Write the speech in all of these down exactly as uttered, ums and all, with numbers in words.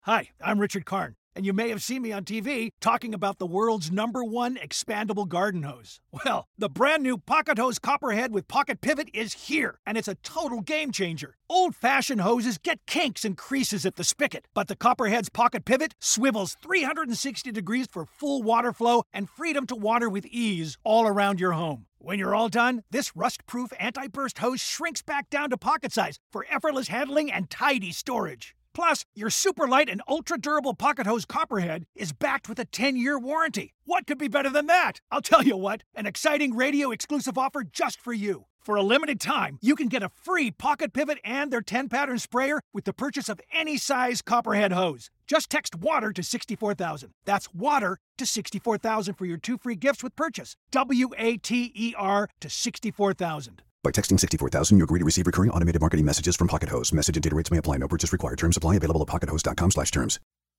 Hi, I'm Richard Karn, and you may have seen me on T V talking about the world's number one expandable garden hose. Well, the brand new Pocket Hose Copperhead with Pocket Pivot is here, and it's a total game changer. Old-fashioned hoses get kinks and creases at the spigot, but the Copperhead's Pocket Pivot swivels three hundred sixty degrees for full water flow and freedom to water with ease all around your home. When you're all done, this rust-proof anti-burst hose shrinks back down to pocket size for effortless handling and tidy storage. Plus, your super light and ultra-durable Pocket Hose Copperhead is backed with a ten-year warranty. What could be better than that? I'll tell you what, an exciting radio-exclusive offer just for you. For a limited time, you can get a free Pocket Pivot and their ten-pattern sprayer with the purchase of any size Copperhead hose. Just text WATER to sixty-four thousand. That's WATER to sixty-four thousand for your two free gifts with purchase. W A T E R to sixty-four thousand. By texting sixty-four thousand, you agree to receive recurring automated marketing messages from Pocket Hose. Message and data rates may apply. No purchase required. Terms apply. Available at pockethose.com slash terms.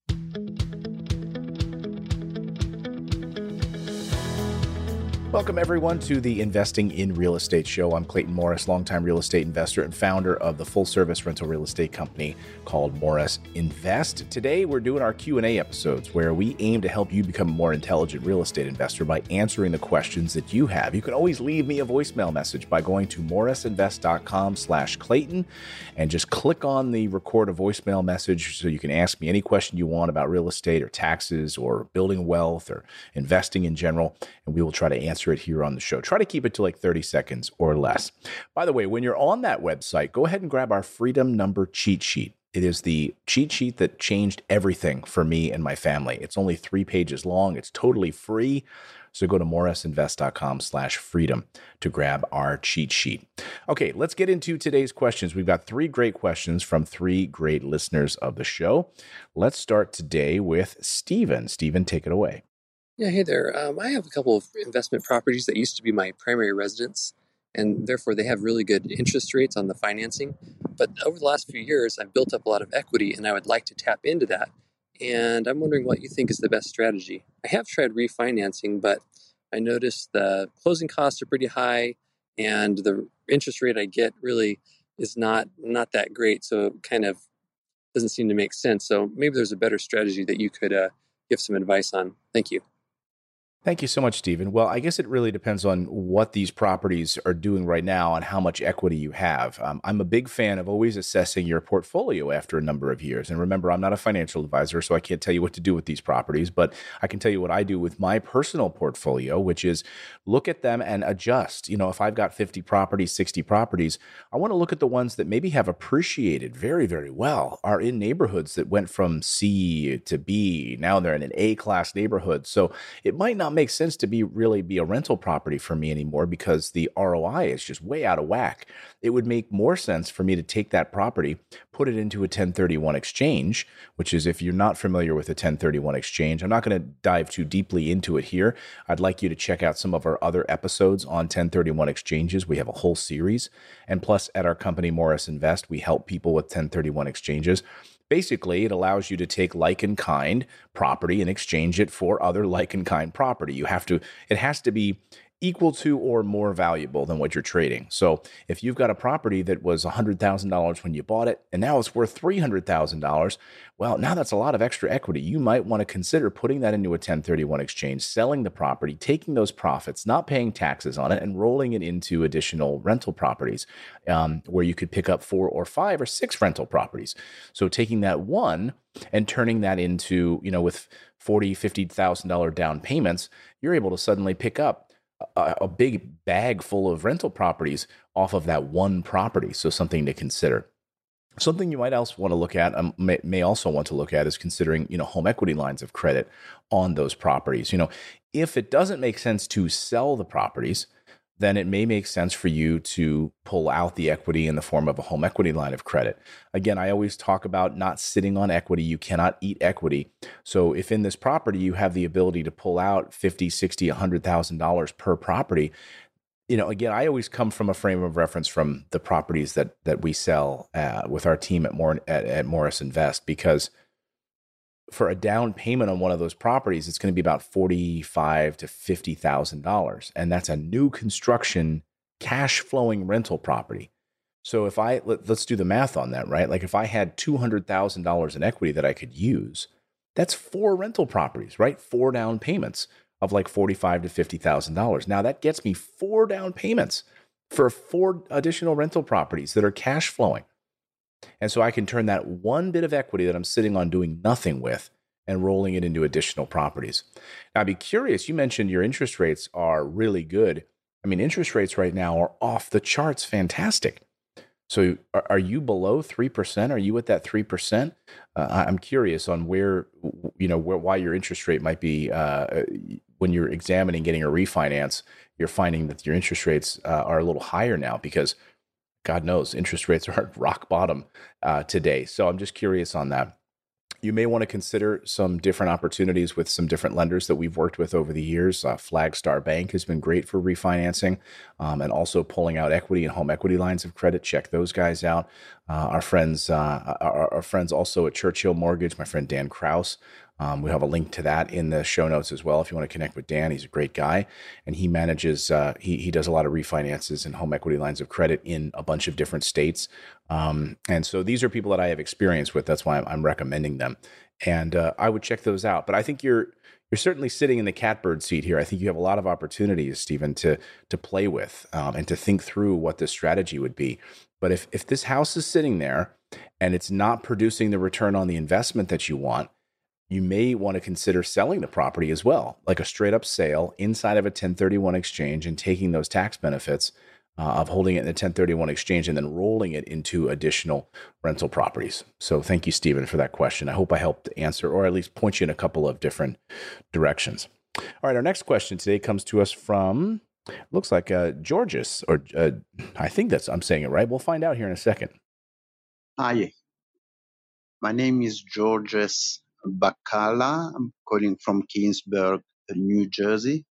Welcome, everyone, to the Investing in Real Estate show. I'm Clayton Morris, longtime real estate investor and founder of the full-service rental real estate company called Morris Invest. Today, we're doing our Q and A episodes where we aim to help you become a more intelligent real estate investor by answering the questions that you have. You can always leave me a voicemail message by going to morrisinvest.com slash Clayton and just click on the record a voicemail message so you can ask me any question you want about real estate or taxes or building wealth or investing in general, and we will try to answer it here on the show. Try to keep it to like thirty seconds or less. By the way, when you're on that website, go ahead and grab our Freedom Number cheat sheet. It is the cheat sheet that changed everything for me and my family. It's only three pages long. It's totally free. So go to morrisinvest.com slash freedom to grab our cheat sheet. Okay, let's get into today's questions. We've got three great questions from three great listeners of the show. Let's start today with Stephen. Stephen, take it away. Yeah, hey there. Um, I have a couple of investment properties that used to be my primary residence, and therefore they have really good interest rates on the financing. But over the last few years, I've built up a lot of equity, and I would like to tap into that. And I'm wondering what you think is the best strategy. I have tried refinancing, but I noticed the closing costs are pretty high, and the interest rate I get really is not not that great, so it kind of doesn't seem to make sense. So maybe there's a better strategy that you could uh, give some advice on. Thank you. Thank you so much, Stephen. Well, I guess it really depends on what these properties are doing right now and how much equity you have. Um, I'm a big fan of always assessing your portfolio after a number of years. And remember, I'm not a financial advisor, so I can't tell you what to do with these properties, but I can tell you what I do with my personal portfolio, which is look at them and adjust. You know, if I've got fifty properties, sixty properties, I want to look at the ones that maybe have appreciated very, very well, are in neighborhoods that went from C to B. Now they're in an A-class neighborhood. So it might not make sense to be really be a rental property for me anymore because the R O I is just way out of whack. It would make more sense for me to take that property, put it into a ten thirty-one exchange, which is, if you're not familiar with a ten thirty-one exchange, I'm not going to dive too deeply into it here. I'd like you to check out some of our other episodes on ten thirty-one exchanges. We have a whole series. And plus, at our company, Morris Invest, we help people with ten thirty-one exchanges. Basically, it allows you to take like and kind property and exchange it for other like and kind property. You have to, it has to be equal to or more valuable than what you're trading. So if you've got a property that was one hundred thousand dollars when you bought it, and now it's worth three hundred thousand dollars, well, now that's a lot of extra equity. You might want to consider putting that into a ten thirty-one exchange, selling the property, taking those profits, not paying taxes on it, and rolling it into additional rental properties um, where you could pick up four or five or six rental properties. So taking that one and turning that into, you know, with forty thousand dollars, fifty thousand dollars down payments, you're able to suddenly pick up A, a big bag full of rental properties off of that one property. So something to consider. Something you might also want to look at, um, may, may also want to look at, is considering, you know, home equity lines of credit on those properties. You know, if it doesn't make sense to sell the properties, then it may make sense for you to pull out the equity in the form of a home equity line of credit. Again, I always talk about not sitting on equity. You cannot eat equity. So if in this property you have the ability to pull out fifty, sixty, one hundred thousand dollars per property, you know, again, I always come from a frame of reference from the properties that that we sell uh, with our team at, Mor- at, at Morris Invest, because for a down payment on one of those properties, it's going to be about forty-five to fifty thousand dollars, and that's a new construction, cash flowing rental property. So if I, let, let's do the math on that, right? Like if I had two hundred thousand dollars in equity that I could use, that's four rental properties, right? Four down payments of like forty-five thousand to fifty thousand dollars. Now that gets me four down payments for four additional rental properties that are cash flowing. And so I can turn that one bit of equity that I'm sitting on doing nothing with and rolling it into additional properties. Now, I'd be curious, you mentioned your interest rates are really good. I mean, interest rates right now are off the charts fantastic. So are, are you below three percent? Are you at that three percent? Uh, I'm curious on where, you know, where, why your interest rate might be, uh, when you're examining getting a refinance, you're finding that your interest rates uh, are a little higher now because God knows interest rates are at rock bottom uh, today. So I'm just curious on that. You may want to consider some different opportunities with some different lenders that we've worked with over the years. Uh, Flagstar Bank has been great for refinancing um, and also pulling out equity and home equity lines of credit. Check those guys out. Uh, our friends, uh, our, our friends also at Churchill Mortgage, my friend Dan Kraus. Um, we have a link to that in the show notes as well. If you want to connect with Dan, he's a great guy, and he manages. Uh, he he does a lot of refinances and home equity lines of credit in a bunch of different states. Um, and so these are people that I have experience with. That's why I'm, I'm recommending them, and uh, I would check those out. But I think you're you're certainly sitting in the catbird seat here. I think you have a lot of opportunities, Stephen, to to play with um, and to think through what this strategy would be. But if if this house is sitting there and it's not producing the return on the investment that you want, you may want to consider selling the property as well, like a straight up sale inside of a ten thirty-one exchange and taking those tax benefits uh, of holding it in the ten thirty-one exchange and then rolling it into additional rental properties. So thank you, Stephen, for that question. I hope I helped answer or at least point you in a couple of different directions. All right, our next question today comes to us from, looks like uh, Georges, or uh, I think that's, I'm saying it right. We'll find out here in a second. Hi, my name is Georges Bacala. I'm calling from Keensburg, New Jersey.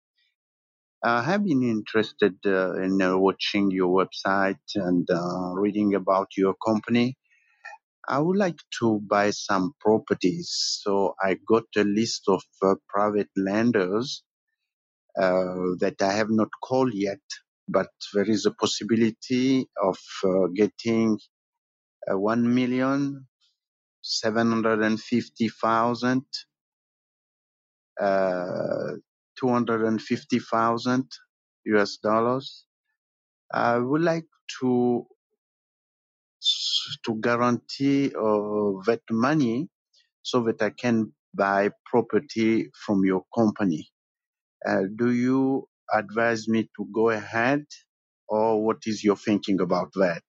I have been interested uh, in uh, watching your website and uh, reading about your company. I would like to buy some properties. So I got a list of uh, private lenders uh, that I have not called yet, but there is a possibility of uh, getting uh, one million seven hundred fifty thousand uh, two hundred fifty thousand U S dollars. I would like to to guarantee uh, that money so that I can buy property from your company. Uh, do you advise me to go ahead, or what is your thinking about that?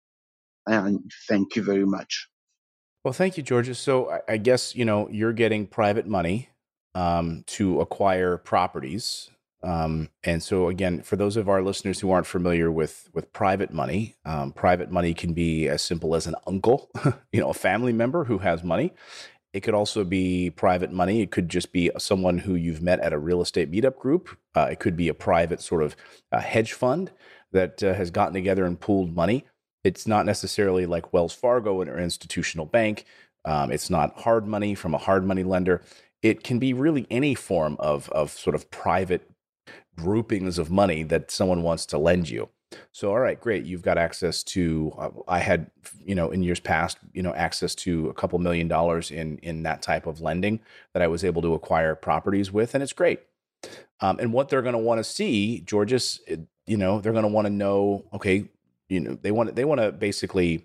And thank you very much. Well, thank you, Georgia. So I, I guess, you know, you're getting private money um, to acquire properties. Um, and so again, for those of our listeners who aren't familiar with, with private money, um, private money can be as simple as an uncle, you know, a family member who has money. It could also be private money. It could just be someone who you've met at a real estate meetup group. Uh, it could be a private sort of uh, hedge fund that uh, has gotten together and pooled money. It's not necessarily like Wells Fargo or an institutional bank. Um, it's not hard money from a hard money lender. It can be really any form of, of sort of private groupings of money that someone wants to lend you. So, all right, great. You've got access to, uh, I had, you know, in years past, you know, access to a couple million dollars in, in that type of lending that I was able to acquire properties with. And it's great. Um, and what they're going to want to see, Georges, you know, they're going to want to know, okay, you know, they want they want to basically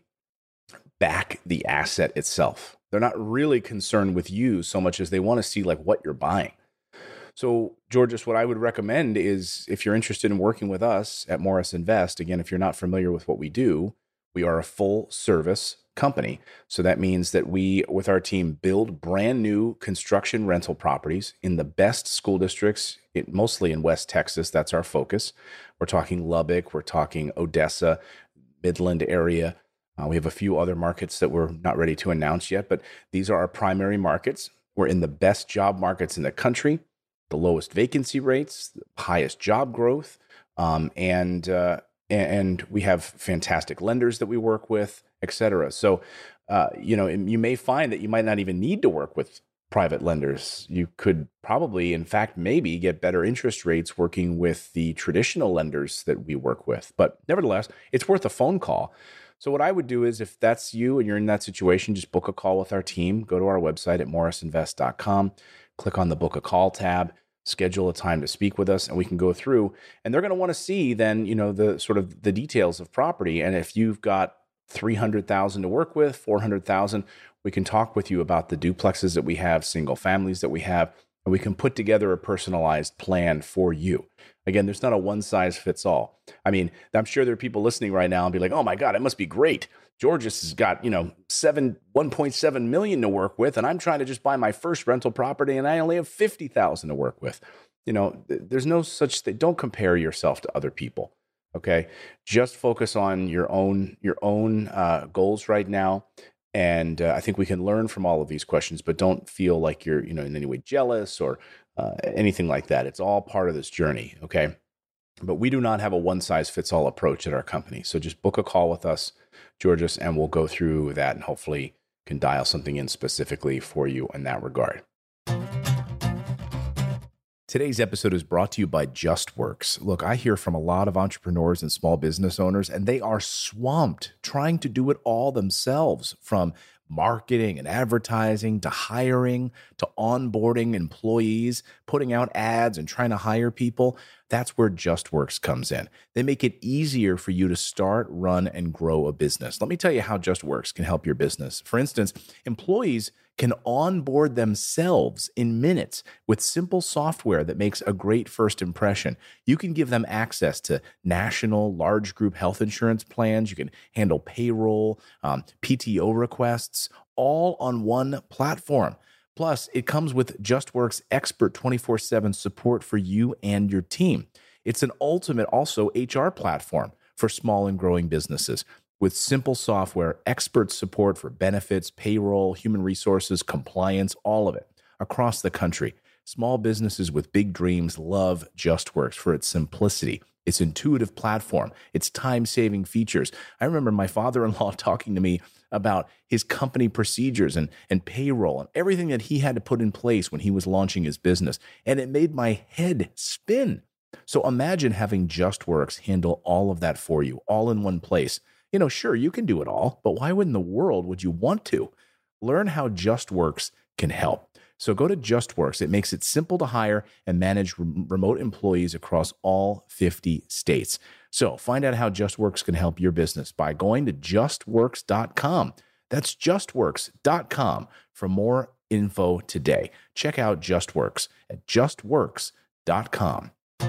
back the asset itself. They're not really concerned with you so much as they want to see like what you're buying. So, Georges, what I would recommend is if you're interested in working with us at Morris Invest, again, if you're not familiar with what we do, we are a full service company. So that means that we, with our team, build brand new construction rental properties in the best school districts, it, mostly in West Texas. That's our focus. We're talking Lubbock, we're talking Odessa, Midland area. Uh, we have a few other markets that we're not ready to announce yet, but these are our primary markets. We're in the best job markets in the country, the lowest vacancy rates, the highest job growth, um, and uh, and we have fantastic lenders that we work with, et cetera. So, uh, you know, you may find that you might not even need to work with private lenders. You could probably, in fact, maybe get better interest rates working with the traditional lenders that we work with. But nevertheless, it's worth a phone call. So what I would do is, if that's you and you're in that situation, just book a call with our team. Go to our website at morris invest dot com, click on the book a call tab, schedule a time to speak with us, and we can go through. And they're going to want to see then, you know, the sort of the details of property. And if you've got three hundred thousand to work with, four hundred thousand, we can talk with you about the duplexes that we have, single families that we have, and we can put together a personalized plan for you. Again, there's not a one size fits all. I mean, I'm sure there are people listening right now and be like, oh my God, it must be great. Georges has got, you know, seven, one point seven million to work with, and I'm trying to just buy my first rental property and I only have fifty thousand to work with. You know, there's no such thing. Don't compare yourself to other people. Okay. Just focus on your own, your own uh, goals right now. And uh, I think we can learn from all of these questions, but don't feel like you're, you know, in any way jealous or uh, anything like that. It's all part of this journey. Okay. But we do not have a one size fits all approach at our company. So just book a call with us, Georges, and we'll go through that and hopefully can dial something in specifically for you in that regard. Today's episode is brought to you by JustWorks. Look, I hear from a lot of entrepreneurs and small business owners, and they are swamped trying to do it all themselves, from marketing and advertising to hiring to onboarding employees, putting out ads and trying to hire people. That's where JustWorks comes in. They make it easier for you to start, run, and grow a business. Let me tell you how JustWorks can help your business. For instance, employees can onboard themselves in minutes with simple software that makes a great first impression. You can give them access to national large group health insurance plans. You can handle payroll, um, P T O requests, all on one platform. Plus, it comes with JustWorks expert twenty-four seven support for you and your team. It's an ultimate also H R platform for small and growing businesses. With simple software, expert support for benefits, payroll, human resources, compliance, all of it across the country. Small businesses with big dreams love JustWorks for its simplicity, its intuitive platform, its time-saving features. I remember my father-in-law talking to me about his company procedures and, and payroll and everything that he had to put in place when he was launching his business. And it made my head spin. So imagine having JustWorks handle all of that for you, all in one place. You know, sure, you can do it all, but why would in the world would you want to? Learn how JustWorks can help. So go to JustWorks. It makes it simple to hire and manage re- remote employees across all fifty states. So find out how JustWorks can help your business by going to just works dot com. That's just works dot com for more info today. Check out JustWorks at just works dot com.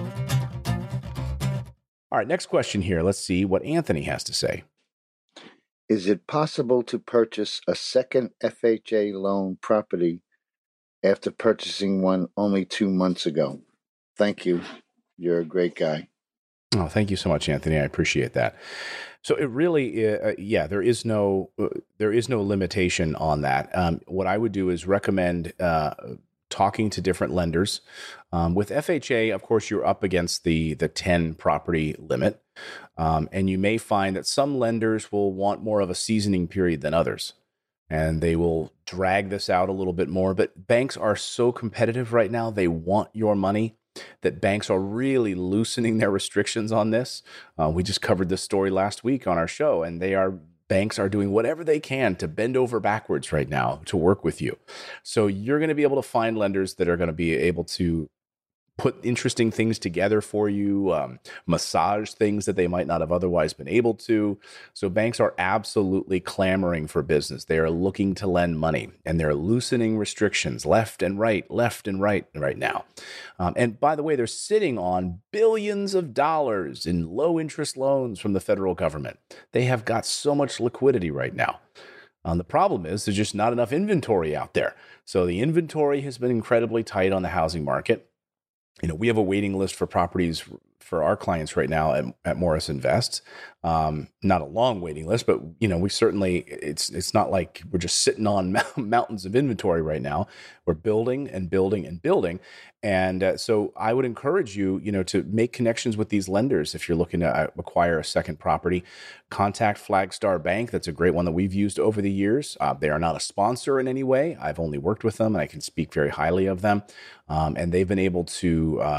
All right, next question here. Let's see what Anthony has to say. Is it possible to purchase a second F H A loan property after purchasing one only two months ago? Thank you. You're a great guy. Oh, thank you so much, Anthony. I appreciate that. So it really, uh, yeah, there is no, uh, there is no limitation on that. Um, what I would do is recommend uh, talking to different lenders. Um, with F H A, of course, you're up against the the ten property limit. Um, and you may find that some lenders will want more of a seasoning period than others, and they will drag this out a little bit more. But banks are so competitive right now, they want your money, that banks are really loosening their restrictions on this. Uh, we just covered this story last week on our show, and they are banks are doing whatever they can to bend over backwards right now to work with you. So you're going to be able to find lenders that are going to be able to put interesting things together for you, um, massage things that they might not have otherwise been able to. So banks are absolutely clamoring for business. They are looking to lend money, and they're loosening restrictions left and right, left and right right now. Um, and by the way, they're sitting on billions of dollars in low interest loans from the federal government. They have got so much liquidity right now. Um, the problem is there's just not enough inventory out there. So the inventory has been incredibly tight on the housing market. You know, we have a waiting list for properties for our clients right now at, at Morris Invest. Um, not a long waiting list, but you know, we certainly it's it's not like we're just sitting on mountains of inventory right now. We're building and building and building, and uh, so I would encourage you, you know, to make connections with these lenders if you're looking to acquire a second property. Contact Flagstar Bank. That's a great one that we've used over the years. Uh, they are not a sponsor in any way. I've only worked with them, and I can speak very highly of them. Um, and they've been able to uh,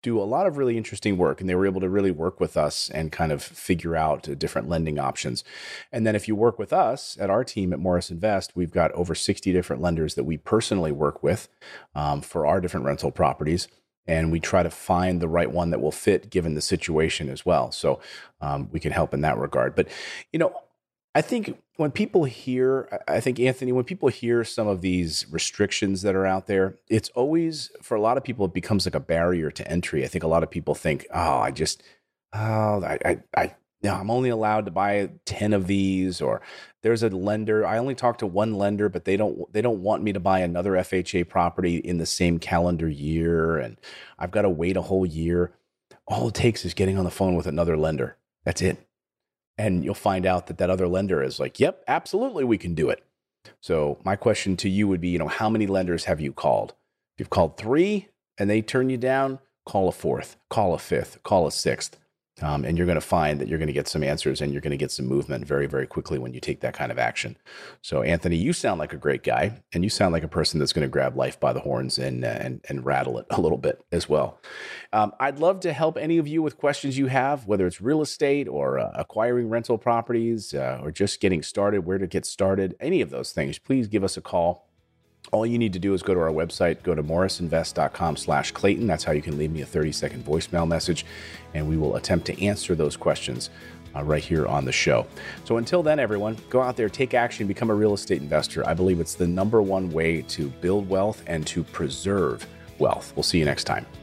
do a lot of really interesting work, and they were able to really work with us and kind of figure out different lending options. And then if you work with us at our team at Morris Invest, we've got over sixty different lenders that we personally work with um, for our different rental properties. And we try to find the right one that will fit given the situation as well. So um, we can help in that regard. But, you know, I think when people hear, I think, Anthony, when people hear some of these restrictions that are out there, it's always, for a lot of people, it becomes like a barrier to entry. I think a lot of people think, oh, I just, oh, I, I, I no, I'm only allowed to buy ten of these, or there's a lender. I only talk to one lender, but they don't, they don't want me to buy another F H A property in the same calendar year. And I've got to wait a whole year. All it takes is getting on the phone with another lender. That's it. And you'll find out that that other lender is like, yep, absolutely, we can do it. So my question to you would be, you know, how many lenders have you called? If you've called three and they turn you down, call a fourth, call a fifth, call a sixth. Um, and you're going to find that you're going to get some answers and you're going to get some movement very, very quickly when you take that kind of action. So, Anthony, you sound like a great guy, and you sound like a person that's going to grab life by the horns and uh, and, and rattle it a little bit as well. Um, I'd love to help any of you with questions you have, whether it's real estate or uh, acquiring rental properties uh, or just getting started, where to get started, any of those things. Please give us a call. All you need to do is go to our website, go to morrisinvest.com slash Clayton. That's how you can leave me a thirty second voicemail message, and we will attempt to answer those questions uh, right here on the show. So until then, everyone, go out there, take action, become a real estate investor. I believe it's the number one way to build wealth and to preserve wealth. We'll see you next time.